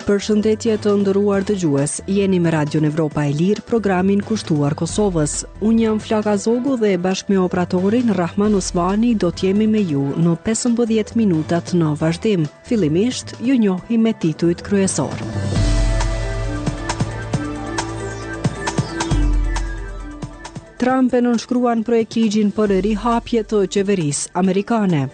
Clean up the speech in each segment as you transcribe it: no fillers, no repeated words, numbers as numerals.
Përshëndetje të nderuar dëgjues, jeni me Radion Evropa e Lirë, programin kushtuar Kosovës. Unë jam Flaka Zogu dhe bashkë me operatorin Rahman Osmani do t'jemi me ju në 15 minutat në vazhdim. Fillimisht, ju njohim me titujt kryesor. Trump e nënshkruan projekt ligjin për rihapje të qeverisë amerikane.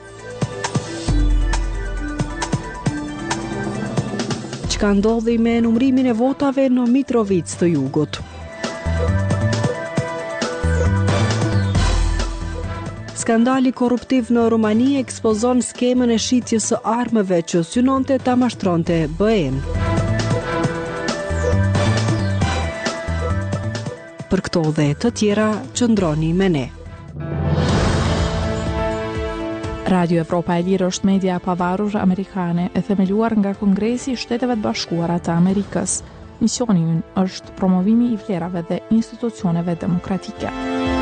Ka ndodhi me numrimin e votave në Mitrovic të Jugut. Skandali korruptiv në Rumani ekspozon skemën e shitjes së armëve që synonte ta mashtronte BE-n. Për këto dhe të tjera, qëndroni me ne. Radio Evropa e Lirë është media pavarur amerikane e themeluar nga Kongresi i Shteteve të Bashkuara të Amerikës. Misioni i ynë është promovimi i vlerave dhe institucioneve demokratike.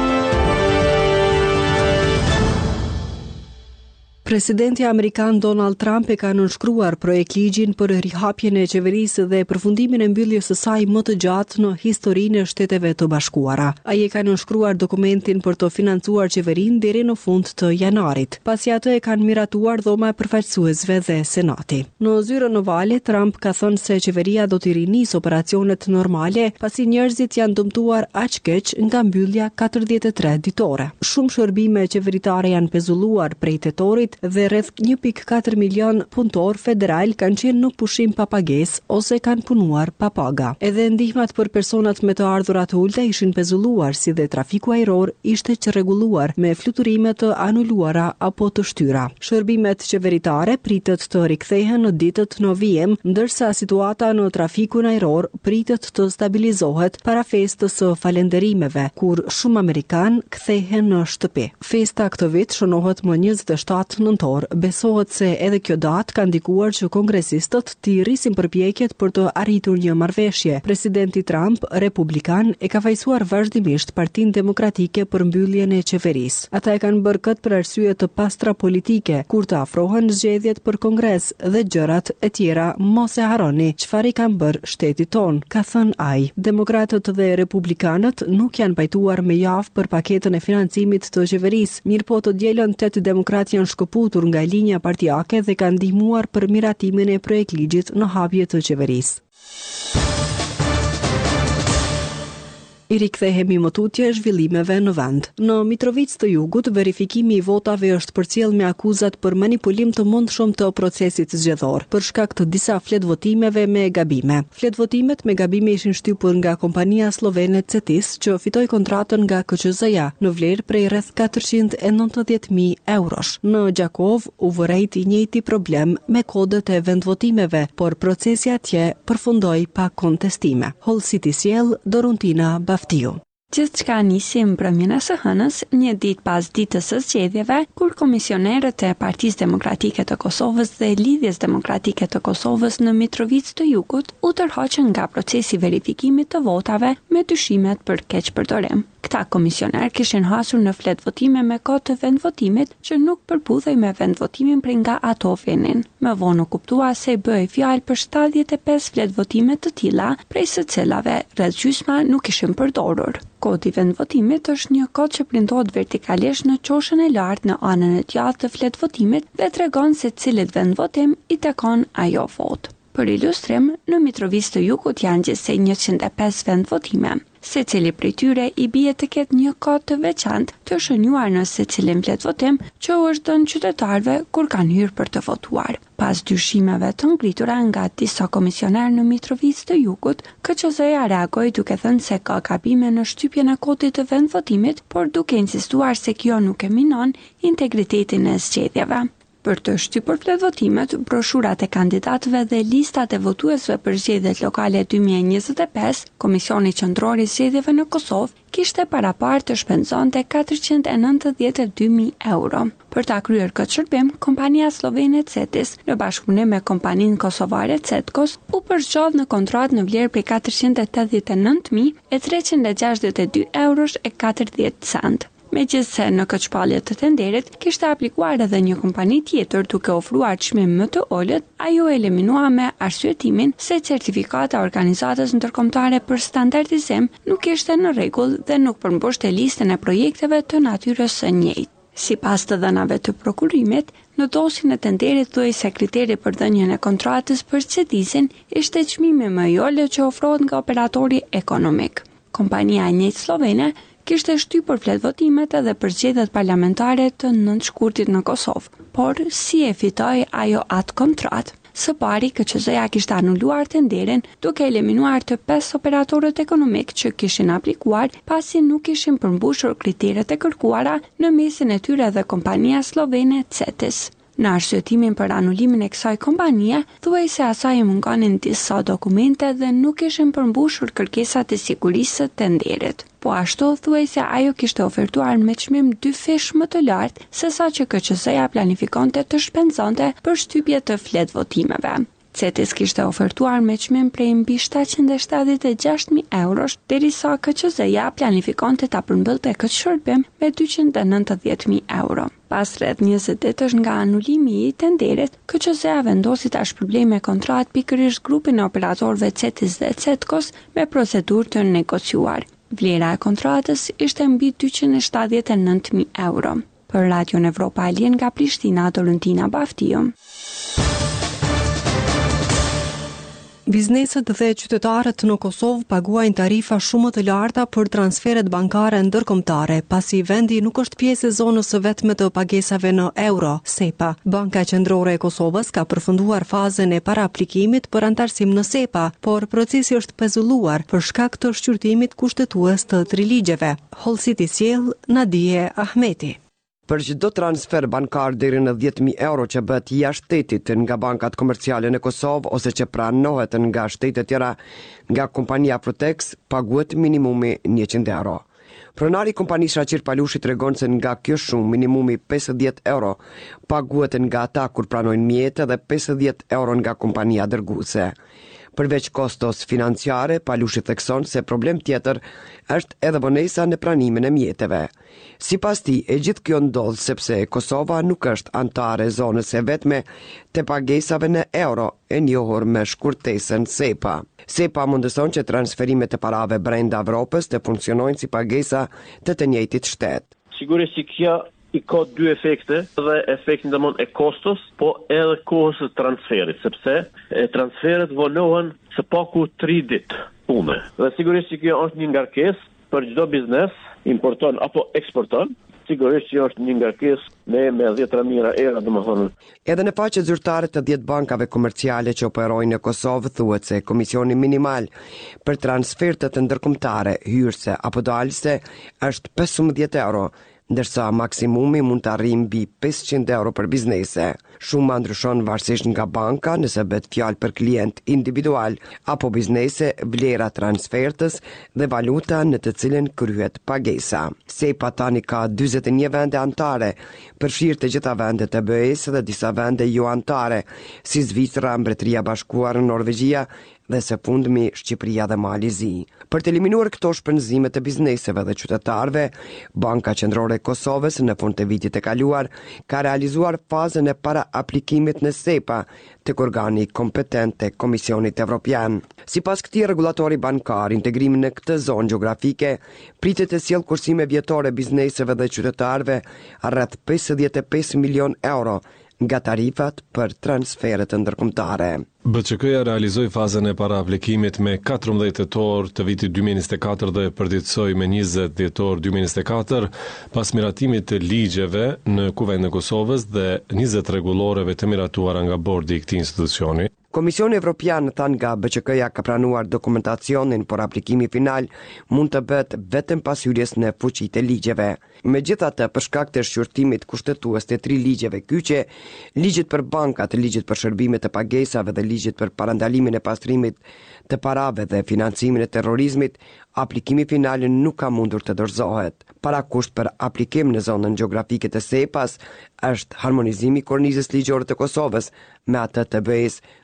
Presidenti amerikan Donald Trump e ka nënshkruar projekt ligjin për rihapjen e qeverisë dhe përfundimin e mbylljes së saj më të gjatë në historinë e Shteteve të Bashkuara. Ai e ka nënshkruar dokumentin për të financuar qeverinë deri në fund të janarit, pasi atë e kanë miratuar dhoma e përfaqësuesve dhe Senati. Në zyrën ovale, Trump ka thënë se qeveria do të rinisë operacionet normale, pasi njerëzit janë dëmtuar aq keq nga mbyllja 43 ditore. Shumë shërbime qeveritare janë pezulluar prej tetorit dhe rreth 1.4 milion punëtor federal kanë qenë në pushim pa pagesë ose kanë punuar pa paga. Edhe ndihmat për personat me të ardhurat të ulta ishin pezulluar, si dhe trafiku ajror ishte çrregulluar me fluturime të anuluara apo të shtyra. Shërbimet qeveritare pritet të rikthehen në ditët në vijim, ndërsa situata në trafikun ajror pritet të stabilizohet para festës së falënderimeve, kur shumë amerikan kthehen në shtëpi. Festa këtë vit shënohet më 27 nëntor. Besohet se edhe kjo datë ka ndikuar që kongresistët t'i rrisin përpjekjet për të arritur një marrëveshje. Presidenti Trump, republikan, e ka fajsuar vazhdimisht Partinë Demokratike për mbylljen e qeverisë. Ata e kanë bërë këtë për arsye të pastra politike, kur të afrohen zgjedhjet për Kongres dhe gjërat e tjera, mos e harroni çfarë i kanë bërë shtetit ton, ka thënë ai. Demokratët dhe republikanët nuk janë pajtuar me javë për paketën e financimit të qeverisë, mirëpo të dielën 8 demokratë janë shkëputur nga linja partijake dhe kanë ndihmuar për miratimin e projektligjit në hapje të qeverisë. I rikthehemi më tutje zhvillimeve në vend. Në Mitrovic të Jugut, verifikimi i votave është përcjell me akuzat për manipulim të mundshëm të procesit zgjedhor, për shkak të disa fletvotimeve me gabime. Fletvotimet me gabime ishin shtypur nga kompania slovene CETIS, që fitoi kontratën nga KQZ-ja në vlerë prej rreth 490.000 eurosh. Në Gjakov u vërejt i njëjti problem me kodet e vendvotimeve, por procesi atje përfundoi pa kontestime. Hall City Sjell, Doruntina Baftiu. Gjithçka nisi mbrëmjen e së hënës, një ditë pas ditës së zgjedhjeve, kur komisionerët e Partisë Demokratike të Kosovës dhe Lidhjes Demokratike të Kosovës në Mitrovic të Jugut u tërhoqën nga procesi verifikimit të votave me dyshimet për keqpërdorim. Këta komisioner kishin hasur në fletvotime me kohë të vendvotimit që nuk përputhej me vendvotimin prej nga ato venin. Më vonë u kuptua se bëhej fjalë për 75 fletvotime të tilla, prej së cilave rreth gjysma nuk ishin përdorur. Kodi vendvotimit është një kod që printohet vertikalisht në qoshën e lartë në anën e djathtë të fletvotimit dhe tregon se cilit vendvotim i takon ajo votë. Për ilustrim, në Mitrovic të Jugut janë gjithsej 105 vendvotime. Secili prej tyre i bie të ketë një kod të veçantë të shënuar në secilin fletvotim që u është dhënë qytetarëve kur kanë hyrë për të votuar. Pas dyshimeve të ngritura nga disa komisionerë në Mitrovic të Jugut, KQZ-ja reagoi duke thënë se ka gabime në shtypjen e kodit të vendvotimit, por duke insistuar se kjo nuk e minon integritetin e zgjedhjeve. Për të shtypur fletvotimet, broshurat e kandidatëve dhe listat e votuesve për zgjedhjet lokale 2025, Komisioni Qendror i Zgjedhjeve në Kosovë kishte parapar të shpenzonte 492.000 euro. Për ta kryer këtë shërbim, kompania slovene CETIS, në bashkëpunim me kompaninë kosovare CETKOS, u përzgjodh në kontratë në vlerë prej 489.362 eurosh e 40 cent. Megjithëse në këtë shpallje të tenderit kishte aplikuar edhe një kompani tjetër duke ofruar çmim më të ulët, ajo eliminua me arsyetimin se certifikata e organizatës ndërkombëtare për standardizim nuk ishte në rregull dhe nuk përmbushte listën e projekteve të natyrës së njëjtë. Sipas të dhënave të prokurimit, në dosjen e tenderit thuaj se kriteri për dhënien e kontratës për Cedizin ishte çmimi më i ulët që ofrohet nga operatori ekonomik. Kompania e njëjtë slovene kishte shtypur fletë-votimet edhe për zgjedhjet parlamentare të 9 shkurtit në Kosovë, por si e fitoi ajo atë kontratë? Së pari, KQZ-ja kishte anuluar tenderin duke eliminuar të 5 operatorët ekonomik që kishin aplikuar pasi nuk ishin përmbushur kriteret e kërkuara në mesin e tyre dhe kompania slovene CETIS. Në arsyetimin për anulimin e kësaj kompanie, thuaj se asaj i mungonin disa dokumente dhe nuk ishin përmbushur kërkesat e sigurisë së tenderit. Po ashtu thuaj se ajo kishte ofertuar me çmim 2 fish më të lartë se sa që KQZ-ja planifikonte të shpenzonte për shtypje të fletë-votimeve. CETIS kishte ofertuar me çmim prej mbi 776.000 eurosh, derisa KQZ-ja planifikonte ta përmbyllte këtë shërbim me 290.000 euro. Pas rreth 20 ditësh nga anulimi i tenderit, KQZ-ja vendosi ta shpërblej me kontratë pikërisht grupin e operatorëve CETIS dhe CETKOS me procedurë të negociuar. Vlera e kontratës ishte mbi 279.000 euro. Për Radion Evropa e Lien nga Prishtina, Dorentina Baftiu. Bizneset dhe qytetarët në Kosovë paguajnë tarifa shumë të larta për transferet bankare ndërkombëtare, pasi vendi nuk është pjesë e zonës së vetme të pagesave në euro, SEPA. Banka Qendrore e Kosovës ka përfunduar fazën e paraaplikimit për antarësim në SEPA, por procesi është pezulluar për shkak të shqyrtimit kushtetues të 3 ligjeve. Hollësiti sjell Nadije Ahmeti. Për çdo transfer bankar deri në 10.000 euro që bëhet jashtë shtetit nga bankat komerciale në Kosovë ose që pranohet nga shtete tjera nga kompania Protex, paguhet minimumi 100 euro. Pronari kompanisë Shaqir Palushi tregon se nga kjo shumë minimumi 50 euro paguhet nga ata kur pranojnë mjete dhe 50 euro nga kompania dërguese. Përveç kostos financiare, Palushi thekson se problem tjetër është edhe vonesa në pranimin e mjeteve. Sipas tij, e gjithë kjo ndodh sepse Kosova nuk është antare e zonës së vetme të pagesave në euro, e njohur me shkurtesën SEPA. SEPA mundëson që transferimet e parave brenda Evropës të funksionojnë si pagesa të njëjtit shtet. Sigurisht që kjo i ka 2 efekte, dhe efektin domon e kostos, po edhe kohës së transferit, sepse transferet vonohen së paku 3 ditë pune. Dhe sigurisht që kjo është një ngarkesë për çdo biznes, importon apo eksporton. Sigurisht që është një ngarkesë me 10.000 euro, domethënë. Edhe në faqe zyrtare të 10 bankave komerciale që operojnë në Kosovë thuhet se komisioni minimal për transfertet ndërkombëtare, hyrëse apo dalëse është 15 euro, ndërsa maksimumi mund të arrijë mbi 500 euro për biznese. Shuma ndryshon varësisht nga banka, nëse bëhet fjalë për klient individual apo biznese, vlera transfertës dhe valuta në të cilën kryhet pagesa. SEPA tani ka 41 vende antare, përfshirë të gjitha vendet e BE-s dhe disa vende jo antare, si Zvicra, Mbretëria e Bashkuar, Norvegjia dhe së fundmi Shqipëria dhe Malizi. Për të eliminuar këto shpenzime të bizneseve dhe qytetarëve, Banka Qendrore e Kosovës në fund të vitit të kaluar ka realizuar fazën e para aplikimit në SEPA tek organi kompetent të Komisionit Evropian. Sipas këtij rregullatori bankar, integrimi në këtë zonë gjeografike pritet të sjellë kursime vjetore bizneseve dhe qytetarëve rreth 55 milion euro nga tarifat për transferet ndërkombëtare. BÇK-ja realizoi fazën e paraaplikimit me 14 tetor të vitit 2024 dhe përditësoi me 20 dhjetor 2024 pas miratimit të ligjeve në Kuvendin e Kosovës dhe 20 rregulloreve të miratuara nga bordi i këtij institucioni. Komisioni Evropian than nga BÇK-ja ka pranuar dokumentacionin, por aplikimi final mund të bëhet vetëm pas hyrjes në fuqi të ligjeve. Megjithatë, për shkak të shqyrtimit kushtetues të 3 ligjeve kyçe, ligjit për bankat, ligjit për shërbimet e pagesave dhe ligjit për parandalimin e pastrimit të parave dhe financimin e terrorizmit, aplikimi final nuk ka mundur të dorëzohet. Parakusht për aplikim në zonën gjeografike të SEPA-s është harmonizimi i kornizës ligjore të Kosovës me atë të BE-s,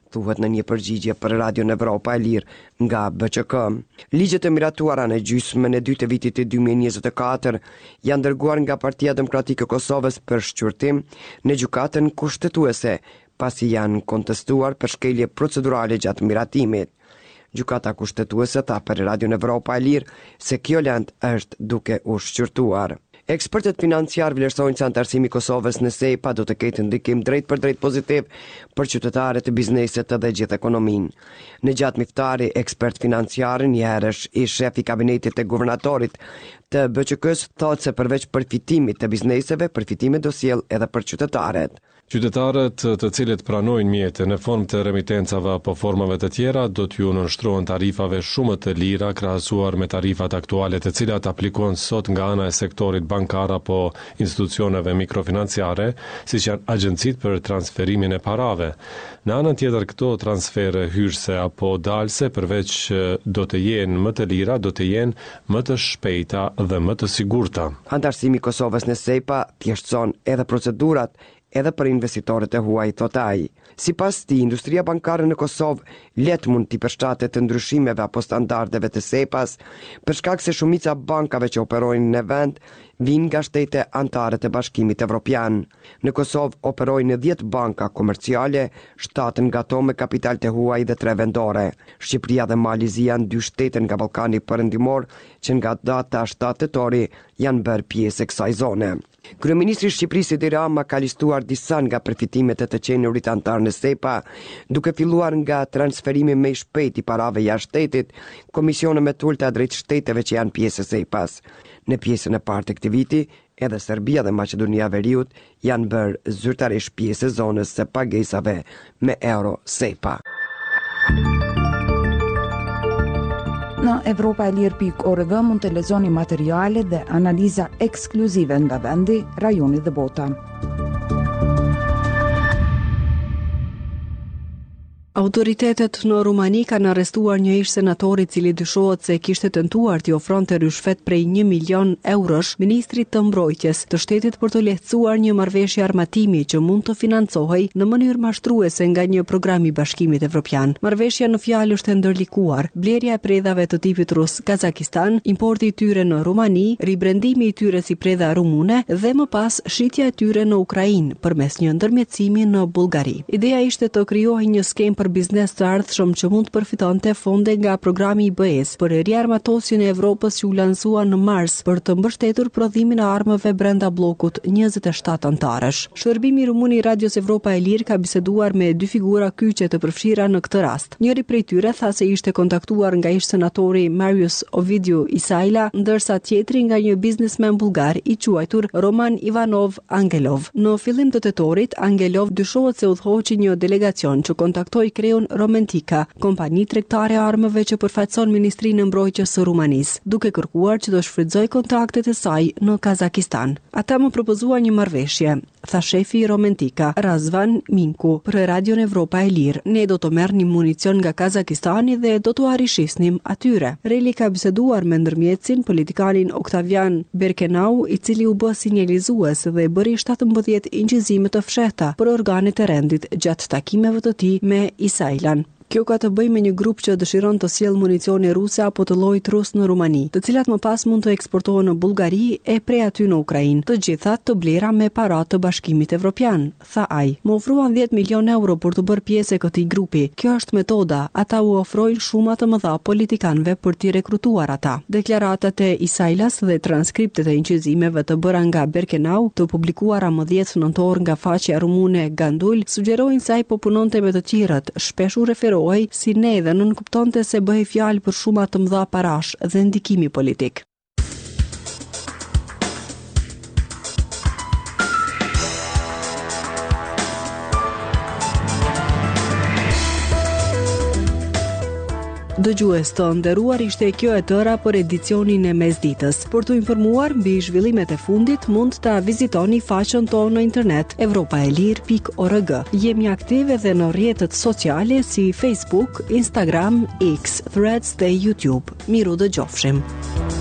thuhet në një përgjigje për Radion Evropa e Lirë nga BCK. Ligjet e miratuara në gjysmën e dytë të vitit të 2024 janë dërguar nga Partia Demokratike e Kosovës për shqyrtim në gjykatën kushtetuese, pasi janë kontestuar për shkelje procedurale gjatë miratimit. Gjykata kushtetuese tha për Radion Evropa e Lirë se kjo lëndë është duke u shqyrtuar. Ekspertët financiar vlerësojnë se antarësimi i Kosovës në SEPA do të ketë ndikim drejt për drejt pozitiv për qytetarët e biznesit dhe gjithë ekonominë. Në gjatë miftari, ekspert financiar njëherësh i shef i kabinetit të guvernatorit të BCK-s thotë se përveç përfitimit të bizneseve, përfitimet do sjellë edhe për qytetarët. Qytetarët të cilët pranojnë mjete në formë të remitencave apo formave të tjera do t'ju nënshtrohen tarifave shumë të lira krahasuar me tarifat aktuale të cilat aplikohen sot nga ana e sektorit bankar apo institucioneve mikrofinanciare, siç janë agjencitë për transferimin e parave. Në anën tjetër, këto transfere hyrëse apo dalse përveç do të jenë më të lira, do të jenë më të shpejta dhe më të sigurta. Antarësimi i Kosovës në SEPA thjeshtëson edhe procedurat edhe për investitorët e huaj, thot ai. Sipas tij, industria bankare në Kosovë let mund t'i përshtatet të ndryshimeve apo standardeve të SEPA-s, për shkak se shumica bankave që operojnë në vend vinë nga shtete anëtare të Bashkimit Evropian. Në Kosovë operojnë 10 banka komerciale, 7 nga to me kapital të huaj dhe 3 vendore. Shqipëria dhe Malizia janë 2 shtete nga Ballkani Perëndimor që nga data 7 tetori janë bërë pjesë e kësaj zone. Kryeministri i Shqipërisë Edi Rama ka listuar disa nga përfitimet e të qenurit antar në SEPA, duke filluar nga transferimi më i shpejt i parave jashtë shtetit, komisione më të ulta drejt shteteve që janë pjesë e SEPA-s. Në pjesën e parë të këtij viti, edhe Serbia dhe Maqedonia e Veriut janë bërë zyrtarisht pjesë e zonës së pagesave me euro SEPA. Në evropaelir.org mund të lexoni materiale dhe analiza ekskluzive nga vendi, rajoni dhe bota. Autoritetet në Rumani kanë arrestuar një ish senator i cili dyshohet se kishte tentuar t'i ofronte ryshfet prej 1 milion eurosh ministrit të mbrojtjes të shtetit për të lehtësuar një marrëveshje armatimi që mund të financohej në mënyrë mashtruese nga një program i Bashkimit Evropian. Marrëveshja në fjalë është e ndërlikuar, blerja e predhave të tipit rus Kazakistan, importi i tyre në Rumani, ribrendimi i tyre si predha rumune dhe më pas shitja e tyre në Ukrainë përmes një ndërmjetësimi në Bullgari. Ideja ishte të krijohej një skemë për biznes të ardhshëm që mund të përfitonte fonde nga programi i BE-s për riarmatosjen e Evropës që u lansua në mars për të mbështetur prodhimin e armëve brenda bllokut 27 antarësh. Shërbimi rumun i Radios Evropa e Lirë ka biseduar me 2 figura kyçe të përfshira në këtë rast. Njëri prej tyre tha se ishte kontaktuar nga ish senatori Marius Ovidiu Isaila, ndërsa tjetri nga një biznesmen bullgar i quajtur Roman Ivanov Angelov. Në fillim të tetorit, Angelov dyshohet se udhëhoqi një delegacion që kontaktoi Kreun Romantika, kompani tregtare e armëve që përfaqëson Ministrinë e Mbrojtjes së Rumanisë, duke kërkuar që të shfrytëzojë kontraktet e saj në Kazakistan. Ata më propozuan një marrëveshje, tha shefi i Romantika, Razvan Minku, për Radion Evropa e Lirë. Ne do të merrnim municion nga Kazakistani dhe do t'u arrishisnim atyre. Reli ka biseduar me ndërmjetësin politikanin Oktavian Berkenau, i cili u bë sinjalizues dhe bëri 17 inqizime të fshehta për organet e rendit gjatë takimeve të tij me Isailan. Kjo ka të bëjë me një grup që dëshiron të sjellë municione ruse apo të llojit rus në Rumani, të cilat më pas mund të eksportohen në Bullgari e prej aty në Ukrainë, të gjitha të blera me para të Bashkimit Evropian, tha ai. Më ofruan 10 milion euro për të bërë pjesë e këtij grupi. Kjo është metoda, ata u ofrojnë shuma të mëdha politikanëve për t'i rekrutuar ata. Deklaratat e Isailas dhe transkriptet e inqizimeve të bëra nga Berkenau, të publikuara më 10 nëntor nga faqja rumune Gandul, sugjerojnë se ai po punonte me të tjerët, shpesh u referohej si ne dhe nuk kuptonte se bëhej fjalë për shuma të mëdha parash dhe ndikimi politik. Dëgjues të nderuar, ishte kjo e tëra për edicionin e mesditës. Për të informuar mbi zhvillimet e fundit, mund ta vizitoni faqen tonë në internet evropaelir.org. Jemi aktive dhe në rrjetet sociale si Facebook, Instagram, X, Threads dhe YouTube. Miru dëgjofshim.